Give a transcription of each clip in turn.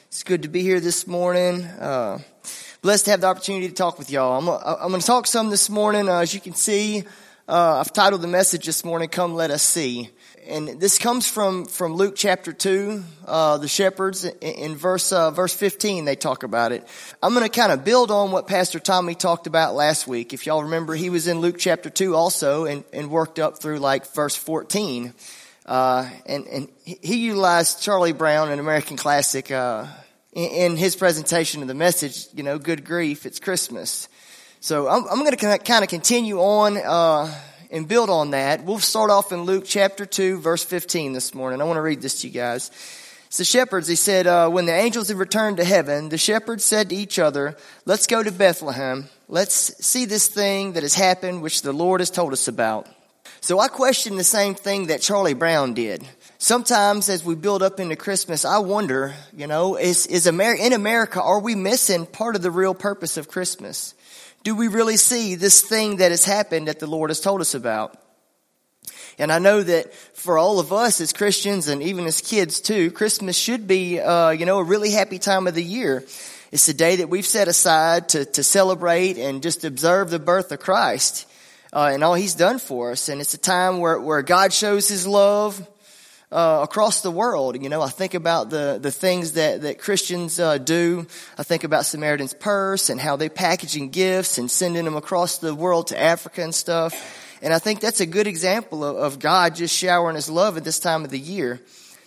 It's good to be here this morning. Blessed to have the opportunity to talk with y'all. I'm going to talk some this morning. As you can see, I've titled the message this morning, Come Let Us See. And this comes from Luke chapter 2, the shepherds. In verse 15, they talk about it. I'm going to kind of build on what Pastor Tommy talked about last week. If y'all remember, he was in Luke chapter 2 also and worked up through like verse 14. And he utilized Charlie Brown, an American classic, in his presentation of the message, good grief, it's Christmas. So I'm going to kind of continue on, and build on that. We'll start off in Luke chapter 2, verse 15 this morning. I want to read this to you guys. It's the shepherds. They said, when the angels had returned to heaven, the shepherds said to each other, let's go to Bethlehem. Let's see this thing that has happened, which the Lord has told us about. So I question the same thing that Charlie Brown did. Sometimes as we build up into Christmas, I wonder, in America, are we missing part of the real purpose of Christmas? Do we really see this thing that has happened that the Lord has told us about? And I know that for all of us as Christians and even as kids too, Christmas should be, a really happy time of the year. It's the day that we've set aside to celebrate and just observe the birth of Christ. And all he's done for us. And it's a time where God shows his love across the world. I think about the things that Christians do. I think about Samaritan's Purse and how they packaging gifts and sending them across the world to Africa and stuff. And I think that's a good example of God just showering his love at this time of the year.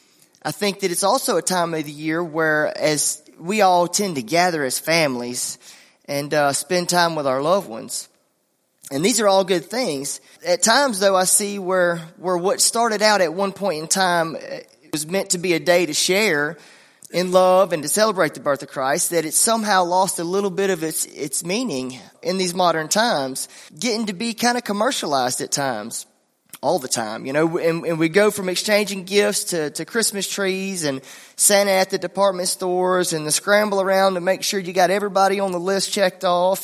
I think that it's also a time of the year where as we all tend to gather as families and spend time with our loved ones. And these are all good things. At times, though, I see where what started out at one point in time was meant to be a day to share in love and to celebrate the birth of Christ, that it somehow lost a little bit of its meaning in these modern times, getting to be kind of commercialized at times, all the time. And we go from exchanging gifts to Christmas trees and Santa at the department stores and the scramble around to make sure you got everybody on the list checked off.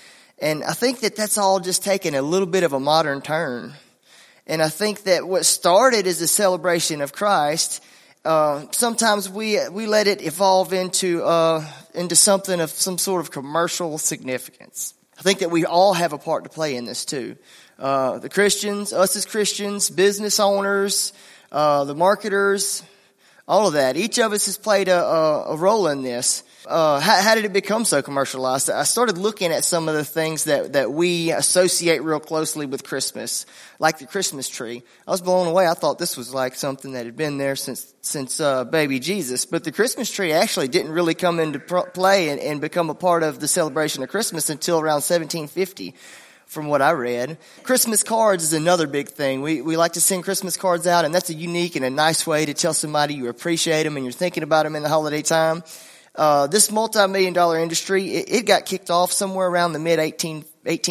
And I think that that's all just taken a little bit of a modern turn. And I think that what started as a celebration of Christ, sometimes we let it evolve into something of some sort of commercial significance. I think that we all have a part to play in this too. The Christians, us as Christians, business owners, the marketers, all of that. Each of us has played a role in this. How did it become so commercialized? I started looking at some of the things that we associate real closely with Christmas, like the Christmas tree. I was blown away. I thought this was like something that had been there since baby Jesus. But the Christmas tree actually didn't really come into play and become a part of the celebration of Christmas until around 1750. From what I read. Christmas cards is another big thing. We like to send Christmas cards out, and that's a unique and a nice way to tell somebody you appreciate them and you're thinking about them in the holiday time. This multi-million-dollar industry, it got kicked off somewhere around the mid-1850s,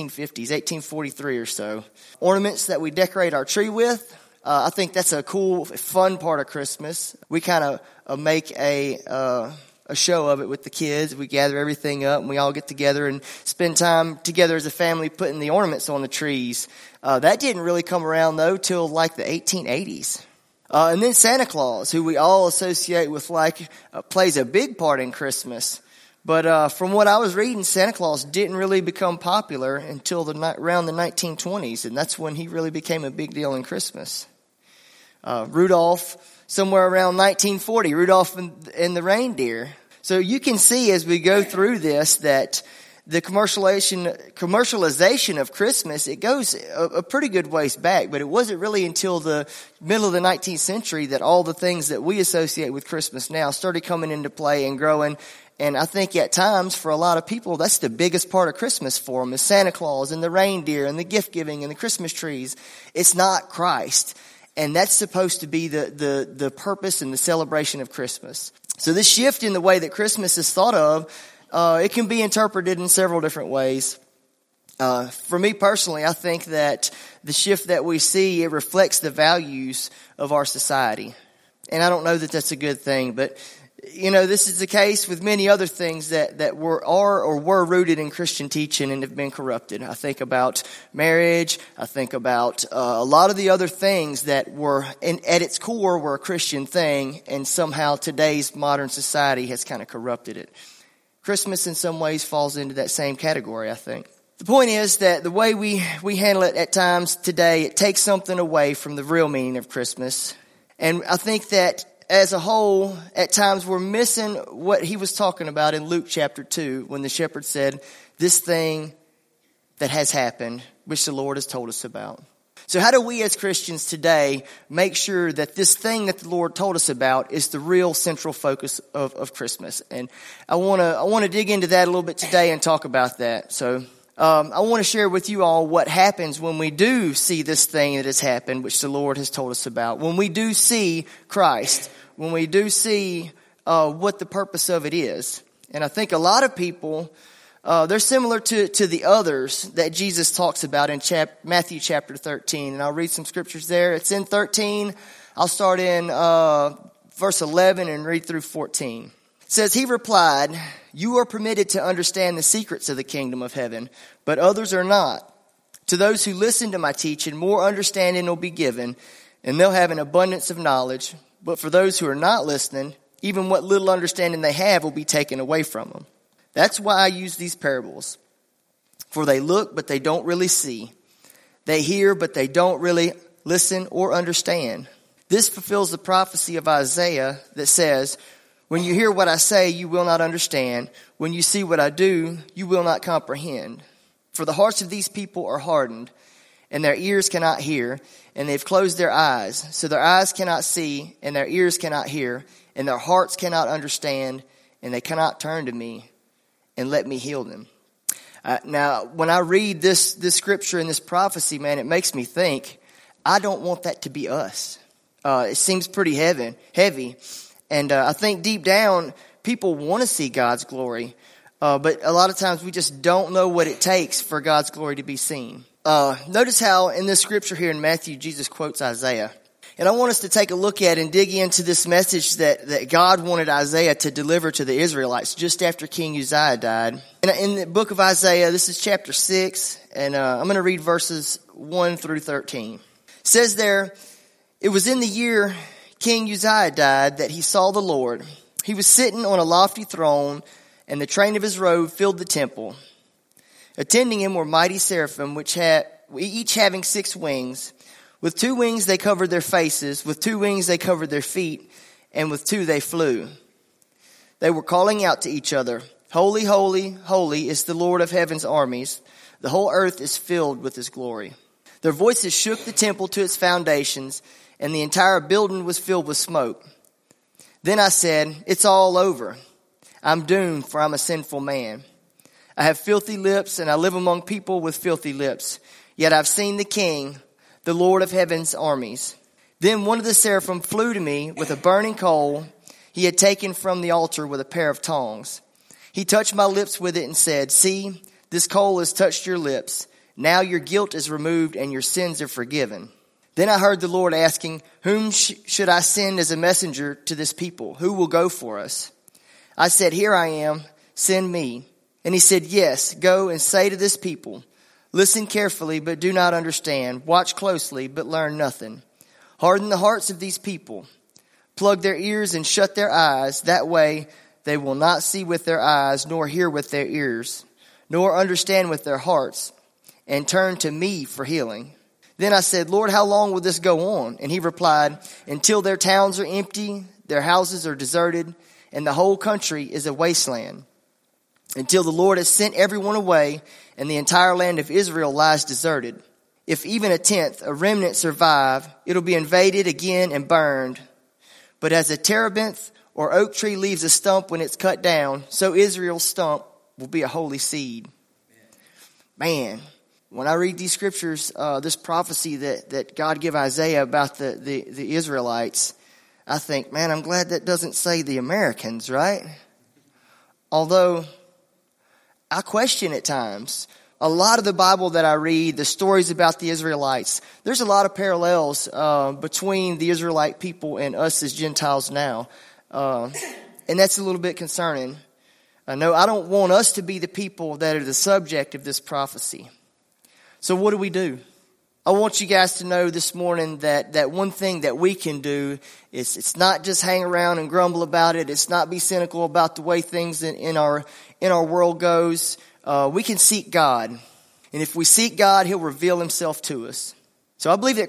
1843 or so. Ornaments that we decorate our tree with, I think that's a cool, fun part of Christmas. We kind of make a show of it with the kids. We gather everything up and we all get together and spend time together as a family putting the ornaments on the trees. That didn't really come around though till like the 1880s. And then Santa Claus, who we all associate with plays a big part in Christmas. But from what I was reading, Santa Claus didn't really become popular until around the 1920s. And that's when he really became a big deal in Christmas. Rudolph, somewhere around 1940, Rudolph and the reindeer. So you can see as we go through this that the commercialization of Christmas, it goes a pretty good ways back, but it wasn't really until the middle of the 19th century that all the things that we associate with Christmas now started coming into play and growing. And I think at times for a lot of people, that's the biggest part of Christmas for them is Santa Claus and the reindeer and the gift giving and the Christmas trees. It's not Christ. And that's supposed to be the purpose and the celebration of Christmas. So this shift in the way that Christmas is thought of, it can be interpreted in several different ways. For me personally, I think that the shift that we see, it reflects the values of our society. And I don't know that that's a good thing, but This is the case with many other things that were rooted in Christian teaching and have been corrupted. I think about marriage. I think about a lot of the other things that were, at its core, were a Christian thing, and somehow today's modern society has kind of corrupted it. Christmas, in some ways, falls into that same category, I think. The point is that the way we handle it at times today, it takes something away from the real meaning of Christmas. And I think that as a whole, at times we're missing what he was talking about in Luke chapter 2 when the shepherd said, this thing that has happened, which the Lord has told us about. So how do we as Christians today make sure that this thing that the Lord told us about is the real central focus of Christmas? And I want to dig into that a little bit today and talk about that. So I want to share with you all what happens when we do see this thing that has happened, which the Lord has told us about. When we do see Christ, when we do see what the purpose of it is. And I think a lot of people, they're similar to the others that Jesus talks about in Matthew chapter 13. And I'll read some scriptures there. It's in 13. I'll start in verse 11 and read through 14. It says, he replied, you are permitted to understand the secrets of the kingdom of heaven, but others are not. To those who listen to my teaching, more understanding will be given, and they'll have an abundance of knowledge. But for those who are not listening, even what little understanding they have will be taken away from them. That's why I use these parables. For they look, but they don't really see. They hear, but they don't really listen or understand. This fulfills the prophecy of Isaiah that says, when you hear what I say, you will not understand. When you see what I do, you will not comprehend. For the hearts of these people are hardened, and their ears cannot hear, and they've closed their eyes. So their eyes cannot see, and their ears cannot hear, and their hearts cannot understand, and they cannot turn to me and let me heal them. Now, when I read this scripture and this prophecy, man, it makes me think, I don't want that to be us. It seems pretty heavy. And I think deep down, people want to see God's glory. But a lot of times we just don't know what it takes for God's glory to be seen. Notice how in this scripture here in Matthew, Jesus quotes Isaiah. And I want us to take a look at and dig into this message that God wanted Isaiah to deliver to the Israelites just after King Uzziah died. And in the book of Isaiah, this is chapter 6, and I'm going to read verses 1 through 13. It says there, it was in the year King Uzziah died that he saw the Lord. He was sitting on a lofty throne, and the train of his robe filled the temple. Attending him were mighty seraphim, each having 6 wings. With 2 wings they covered their faces, with 2 wings they covered their feet, and with 2 they flew. They were calling out to each other, holy, holy, holy is the Lord of heaven's armies. The whole earth is filled with his glory. Their voices shook the temple to its foundations, and the entire building was filled with smoke. Then I said, it's all over. I'm doomed, for I'm a sinful man. I have filthy lips, and I live among people with filthy lips. Yet I've seen the King, the Lord of heaven's armies. Then one of the seraphim flew to me with a burning coal he had taken from the altar with a pair of tongs. He touched my lips with it and said, see, this coal has touched your lips. Now your guilt is removed and your sins are forgiven. Then I heard the Lord asking, whom should I send as a messenger to this people? Who will go for us? I said, here I am, send me. And he said, yes, go and say to this people, listen carefully, but do not understand. Watch closely, but learn nothing. Harden the hearts of these people. Plug their ears and shut their eyes. That way they will not see with their eyes, nor hear with their ears, nor understand with their hearts, and turn to me for healing. Then I said, Lord, how long will this go on? And he replied, until their towns are empty, their houses are deserted, and the whole country is a wasteland. Until the Lord has sent everyone away, and the entire land of Israel lies deserted. If even a tenth, a remnant survive, it'll be invaded again and burned. But as a terebinth or oak tree leaves a stump when it's cut down, so Israel's stump will be a holy seed. Man. When I read these scriptures, this prophecy that God gave Isaiah about the Israelites, I think, man, I'm glad that doesn't say the Americans, right? Although I question at times. A lot of the Bible that I read, the stories about the Israelites, there's a lot of parallels between the Israelite people and us as Gentiles now. And that's a little bit concerning. No, I don't want us to be the people that are the subject of this prophecy. So what do? I want you guys to know this morning that one thing that we can do is it's not just hang around and grumble about it. It's not be cynical about the way things in our world goes. We can seek God. And if we seek God, He'll reveal Himself to us. So I believe that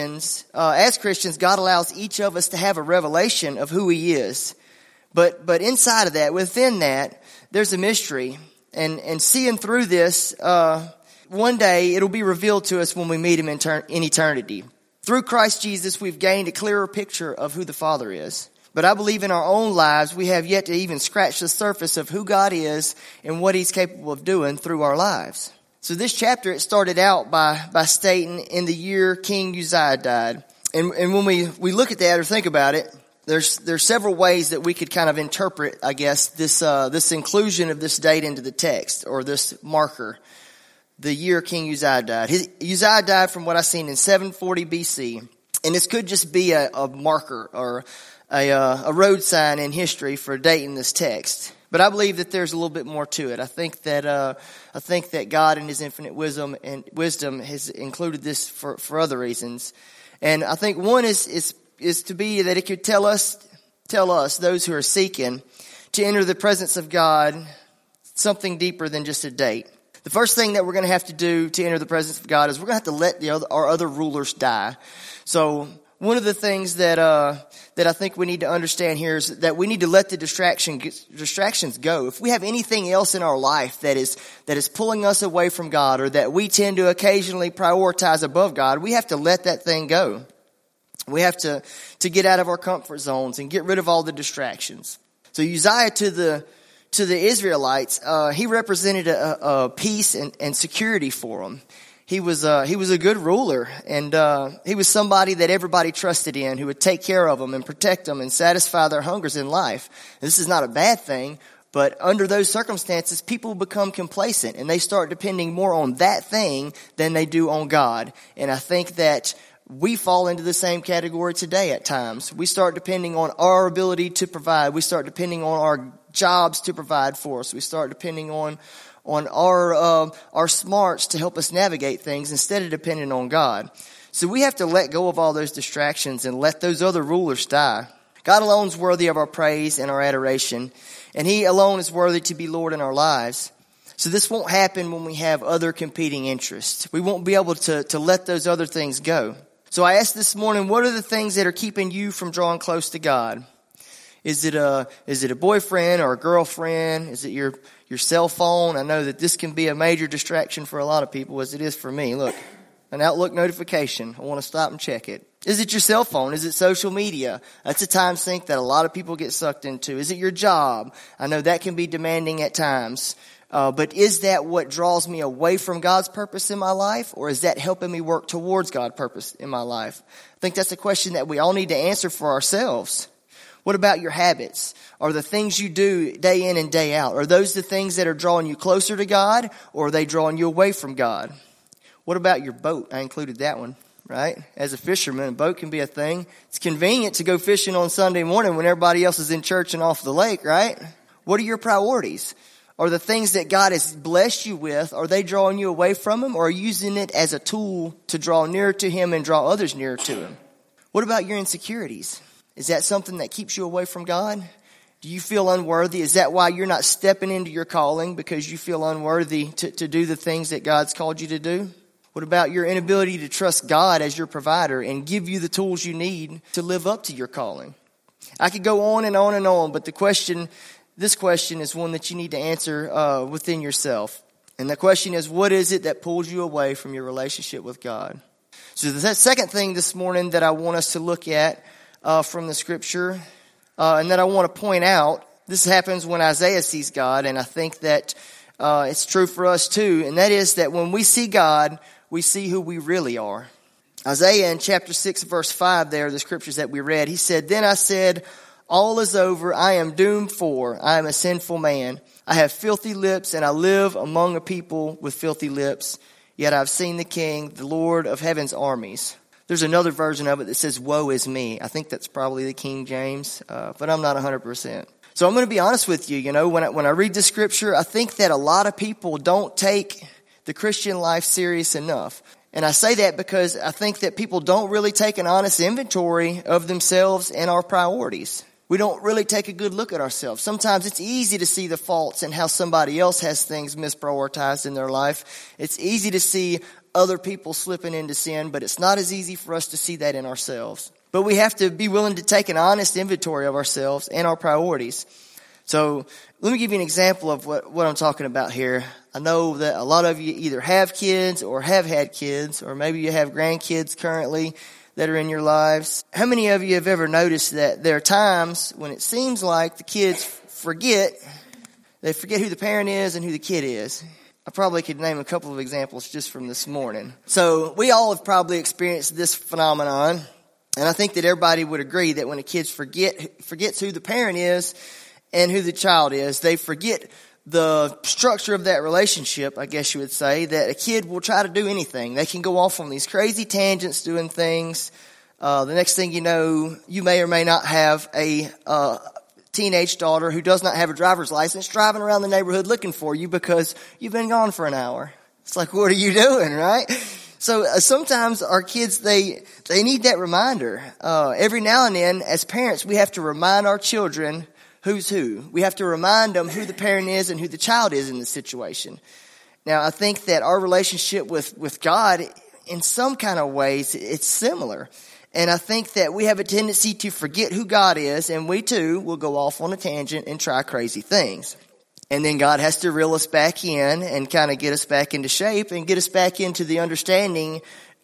as Christians, God allows each of us to have a revelation of who He is. But inside of that, within that, there's a mystery. And seeing through this, one day it'll be revealed to us when we meet Him in eternity. Through Christ Jesus, we've gained a clearer picture of who the Father is. But I believe in our own lives, we have yet to even scratch the surface of who God is and what He's capable of doing through our lives. So this chapter, it started out by stating in the year King Uzziah died. And when we look at that or think about it, there's several ways that we could kind of interpret, I guess, this inclusion of this date into the text, or this marker, the year King Uzziah died. Uzziah died, from what I've seen, in 740 BC. And this could just be a marker or a road sign in history for dating this text. But I believe that there's a little bit more to it. I think that God in His infinite wisdom has included this for other reasons. And I think one is to be that it could tell us, those who are seeking, to enter the presence of God, something deeper than just a date. The first thing that we're going to have to do to enter the presence of God is we're going to have to let our other rulers die. So one of the things that I think we need to understand here is that we need to let the distractions go. If we have anything else in our life that is pulling us away from God, or that we tend to occasionally prioritize above God, we have to let that thing go. We have to get out of our comfort zones and get rid of all the distractions. So Uzziah, to the Israelites, he represented a peace and security for them. He was a good ruler, and he was somebody that everybody trusted in, who would take care of them and protect them and satisfy their hungers in life. This is not a bad thing, but under those circumstances, people become complacent and they start depending more on that thing than they do on God. And I think that we fall into the same category today at times. We start depending on our ability to provide. We start depending on our jobs to provide for us. We start depending on our smarts to help us navigate things instead of depending on God. So we have to let go of all those distractions and let those other rulers die. God alone is worthy of our praise and our adoration, and He alone is worthy to be Lord in our lives. So this won't happen when we have other competing interests. We won't be able to let those other things go. So I asked this morning, what are the things that are keeping you from drawing close to God? Is it a boyfriend or a girlfriend? Is it your cell phone? I know that this can be a major distraction for a lot of people, as it is for me. Look, an Outlook notification. I want to stop and check it. Is it your cell phone? Is it social media? That's a time sink that a lot of people get sucked into. Is it your job? I know that can be demanding at times. But is that what draws me away from God's purpose in my life? Or is that helping me work towards God's purpose in my life? I think that's a question that we all need to answer for ourselves. What about your habits? Are the things you do day in and day out, are those the things that are drawing you closer to God, or are they drawing you away from God? What about your boat? I included that one, right? As a fisherman, a boat can be a thing. It's convenient to go fishing on Sunday morning when everybody else is in church and off the lake, right? What are your priorities? Are the things that God has blessed you with, are they drawing you away from Him, or are you using it as a tool to draw nearer to Him and draw others nearer to Him? What about your insecurities? Is that something that keeps you away from God? Do you feel unworthy? Is that why you're not stepping into your calling, because you feel unworthy to do the things that God's called you to do? What about your inability to trust God as your provider and give you the tools you need to live up to your calling? I could go on and on and on, but this question is one that you need to answer within yourself. And the question is, what is it that pulls you away from your relationship with God? So the second thing this morning that I want us to look at from the scripture, and that I want to point out, this happens when Isaiah sees God, and I think that it's true for us too, and that is that when we see God, we see who we really are. Isaiah in chapter 6 verse 5 there, the scriptures that we read, he said, "Then I said, all is over, I am doomed, for I am a sinful man. I have filthy lips, and I live among a people with filthy lips. Yet I've seen the King, the Lord of heaven's armies." There's another version of it that says, "Woe is me." I think that's probably the King James, but I'm not 100%. So I'm going to be honest with you. You know, when I read the scripture, I think that a lot of people don't take the Christian life serious enough. And I say that because I think that people don't really take an honest inventory of themselves and our priorities. We don't really take a good look at ourselves. Sometimes it's easy to see the faults in how somebody else has things misprioritized in their life. It's easy to see other people slipping into sin, but it's not as easy for us to see that in ourselves. But we have to be willing to take an honest inventory of ourselves and our priorities. So let me give you an example of what I'm talking about here. I know that a lot of you either have kids or have had kids, or maybe you have grandkids currently that are in your lives. How many of you have ever noticed that there are times when it seems like the kids forget who the parent is and who the kid is? I probably could name a couple of examples just from this morning. So we all have probably experienced this phenomenon. And I think that everybody would agree that when a kid forgets who the parent is and who the child is, they forget the structure of that relationship, I guess you would say, that a kid will try to do anything. They can go off on these crazy tangents doing things. The next thing you know, you may or may not have a teenage daughter who does not have a driver's license driving around the neighborhood looking for you because you've been gone for an hour. It's like, what are you doing, right? So sometimes our kids, they need that reminder. Every now and then, as parents, we have to remind our children who's who. We have to remind them who the parent is and who the child is in the situation. Now, I think that our relationship with God, in some kind of ways, it's similar. And I think that we have a tendency to forget who God is, and we too will go off on a tangent and try crazy things. And then God has to reel us back in and kind of get us back into shape and get us back into the understanding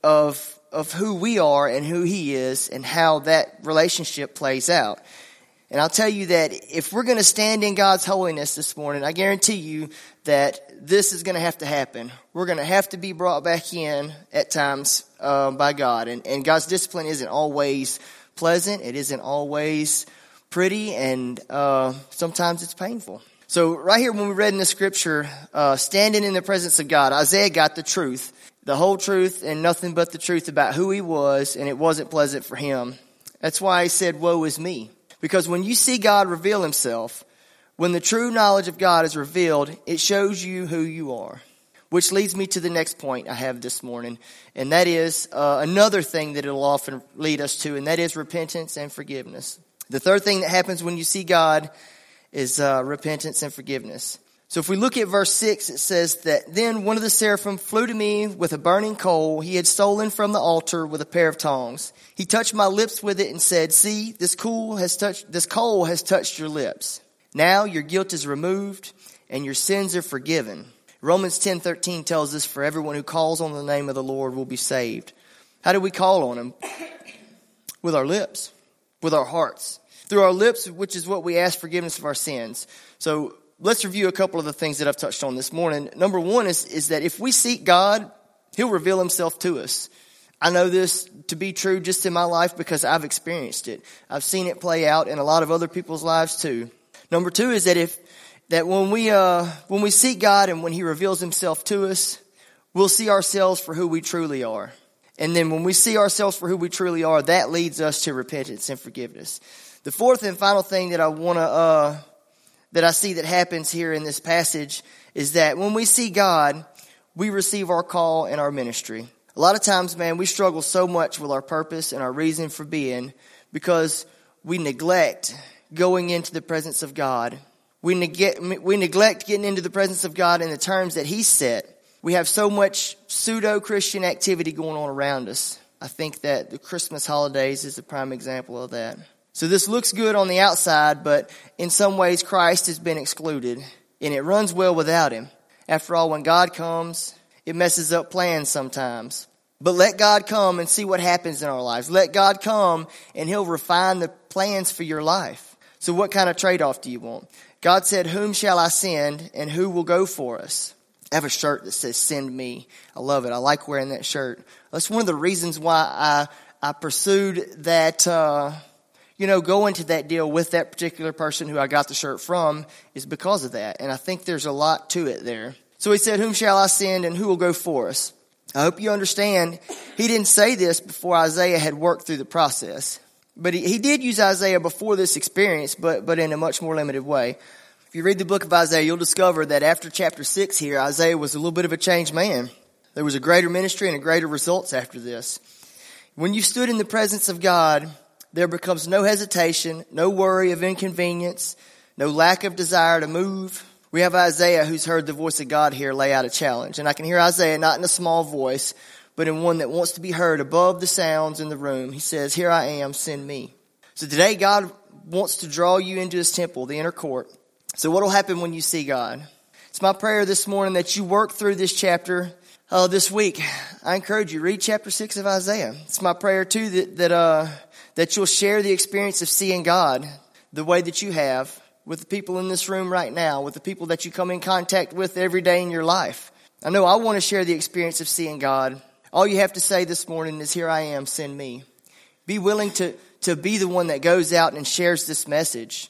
of who we are and who He is and how that relationship plays out. And I'll tell you that if we're going to stand in God's holiness this morning, I guarantee you that this is going to have to happen. We're going to have to be brought back in at times by God. And God's discipline isn't always pleasant. It isn't always pretty. And sometimes it's painful. So right here when we read in the scripture, standing in the presence of God, Isaiah got the truth, the whole truth and nothing but the truth about who he was, and it wasn't pleasant for him. That's why he said, woe is me. Because when you see God reveal Himself, when the true knowledge of God is revealed, it shows you who you are. Which leads me to the next point I have this morning, and that is another thing that it'll often lead us to, and that is repentance and forgiveness. The third thing that happens when you see God is repentance and forgiveness. So if we look at verse 6, it says that then one of the seraphim flew to me with a burning coal he had stolen from the altar with a pair of tongs. He touched my lips with it and said, see, this coal has touched your lips. Now your guilt is removed and your sins are forgiven. Romans 10:13 tells us, for everyone who calls on the name of the Lord will be saved. How do we call on Him? With our lips, with our hearts. Through our lips, which is what we ask forgiveness of our sins. So let's review a couple of the things that I've touched on this morning. Number one is that if we seek God, He'll reveal Himself to us. I know this to be true just in my life because I've experienced it. I've seen it play out in a lot of other people's lives too. Number two is that when we seek God and when He reveals Himself to us, we'll see ourselves for who we truly are. And then when we see ourselves for who we truly are, that leads us to repentance and forgiveness. The fourth and final thing that I see that happens here in this passage is that when we see God, we receive our call and our ministry. A lot of times, man, we struggle so much with our purpose and our reason for being because we neglect going into the presence of God. We neglect getting into the presence of God in the terms that He set. We have so much pseudo-Christian activity going on around us. I think that the Christmas holidays is a prime example of that. So this looks good on the outside, but in some ways Christ has been excluded, and it runs well without Him. After all, when God comes, it messes up plans sometimes. But let God come and see what happens in our lives. Let God come and He'll refine the plans for your life. So what kind of trade-off do you want? God said, whom shall I send and who will go for us? I have a shirt that says, send me. I love it. I like wearing that shirt. That's one of the reasons why I pursued that, going to that deal with that particular person who I got the shirt from is because of that. And I think there's a lot to it there. So He said, whom shall I send and who will go for us? I hope you understand, He didn't say this before Isaiah had worked through the process. But he did use Isaiah before this experience, but in a much more limited way. If you read the book of Isaiah, you'll discover that after chapter 6 here, Isaiah was a little bit of a changed man. There was a greater ministry and a greater results after this. When you stood in the presence of God, there becomes no hesitation, no worry of inconvenience, no lack of desire to move. We have Isaiah who's heard the voice of God here lay out a challenge. And I can hear Isaiah not in a small voice, but in one that wants to be heard above the sounds in the room. He says, "Here I am, send me." So today God wants to draw you into his temple, the inner court. So what will happen when you see God? It's my prayer this morning that you work through this chapter this week. I encourage you, read chapter 6 of Isaiah. It's my prayer too that you'll share the experience of seeing God the way that you have with the people in this room right now, with the people that you come in contact with every day in your life. I know I want to share the experience of seeing God. All you have to say this morning is, "Here I am, send me." Be willing to be the one that goes out and shares this message.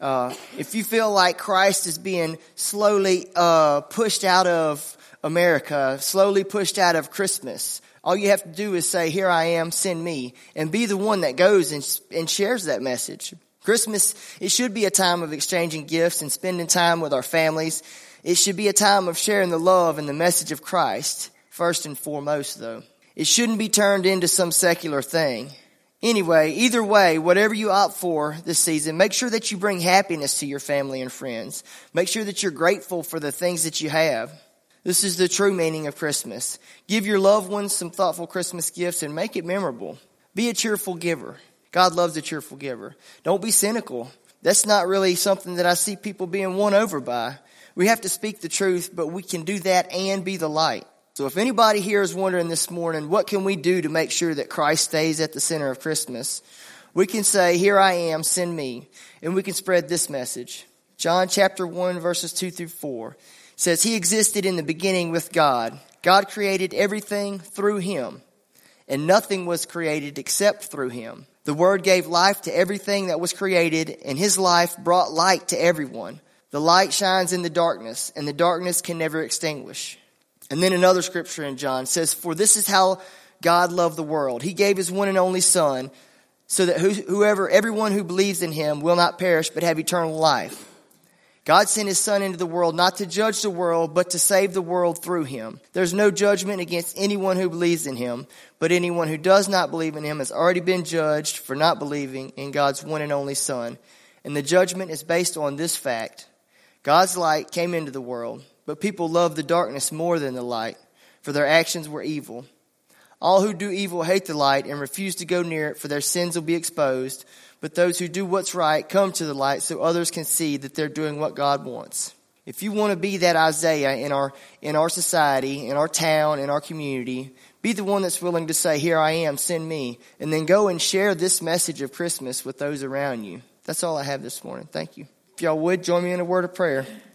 If you feel like Christ is being slowly pushed out of America, slowly pushed out of Christmas, all you have to do is say, "Here I am, send me," and be the one that goes and shares that message. Christmas, it should be a time of exchanging gifts and spending time with our families. It should be a time of sharing the love and the message of Christ, first and foremost, though. It shouldn't be turned into some secular thing. Anyway, either way, whatever you opt for this season, make sure that you bring happiness to your family and friends. Make sure that you're grateful for the things that you have. This is the true meaning of Christmas. Give your loved ones some thoughtful Christmas gifts and make it memorable. Be a cheerful giver. God loves a cheerful giver. Don't be cynical. That's not really something that I see people being won over by. We have to speak the truth, but we can do that and be the light. So if anybody here is wondering this morning, what can we do to make sure that Christ stays at the center of Christmas? We can say, "Here I am, send me." And we can spread this message. John chapter 1, verses 2 through 4 says, "He existed in the beginning with God. God created everything through him, and nothing was created except through him. The Word gave life to everything that was created, and his life brought light to everyone. The light shines in the darkness, and the darkness can never extinguish." And then another scripture in John says, "For this is how God loved the world. He gave his one and only Son, so that everyone who believes in him will not perish but have eternal life. God sent his Son into the world not to judge the world, but to save the world through him. There's no judgment against anyone who believes in him, but anyone who does not believe in him has already been judged for not believing in God's one and only Son. And the judgment is based on this fact: God's light came into the world, but people loved the darkness more than the light, for their actions were evil. All who do evil hate the light and refuse to go near it, for their sins will be exposed. But those who do what's right come to the light so others can see that they're doing what God wants." If you want to be that Isaiah in our society, in our town, in our community, be the one that's willing to say, "Here I am, send me," and then go and share this message of Christmas with those around you. That's all I have this morning. Thank you. If y'all would, join me in a word of prayer.